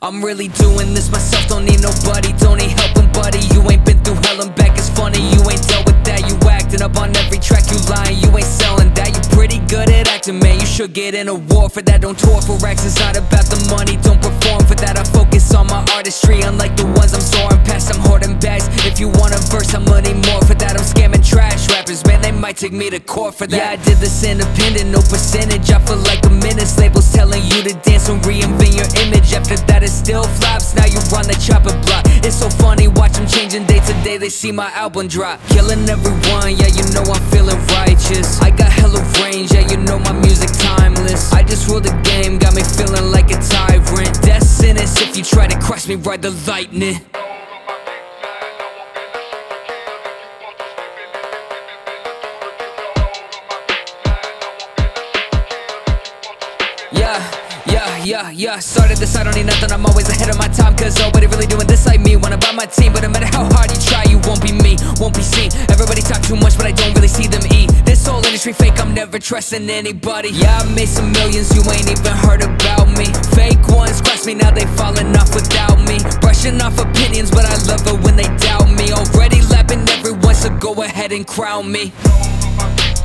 I'm really doing this myself, don't need nobody, don't need helping, buddy. You ain't been through hell and back, it's funny. You ain't dealt with that, you acting up on every track, you lying, you ain't selling that. You pretty good at acting, man, you should get an award for that. Don't tour for racks, it's not about the money, don't perform for that. I focus on my artistry, unlike the ones I'm soaring past. I'm hoarding bags, if you want a verse, I'm gonna need more for that. I'm scamming trash rappers, man, they might take me to court for that. Yeah, I did this independent, no percentage, I feel like a menace. Labels telling you to dance and reinvent your image. After that it still flops, now you run the chopper block. It's so funny, watch them changing day to day, they see my album drop. Killing everyone, yeah, you know I'm feeling righteous. I got hella range, yeah, you know my music timeless. I just rule the game, got me feeling like a tyrant. Death sentence if you try to crush me, ride the lightning. Yeah, started this, I don't need nothing, I'm always ahead of my time. Cause nobody really doing this like me, wanna buy my team. But no matter how hard you try, you won't be me, won't be seen. Everybody talk too much, but I don't really see them eat. This whole industry fake, I'm never trusting anybody. Yeah, I made some millions, you ain't even heard about me. Fake ones cross me, now they falling off without me. Brushing off opinions, but I love it when they doubt me. Already lapping everyone, so go ahead and crown me.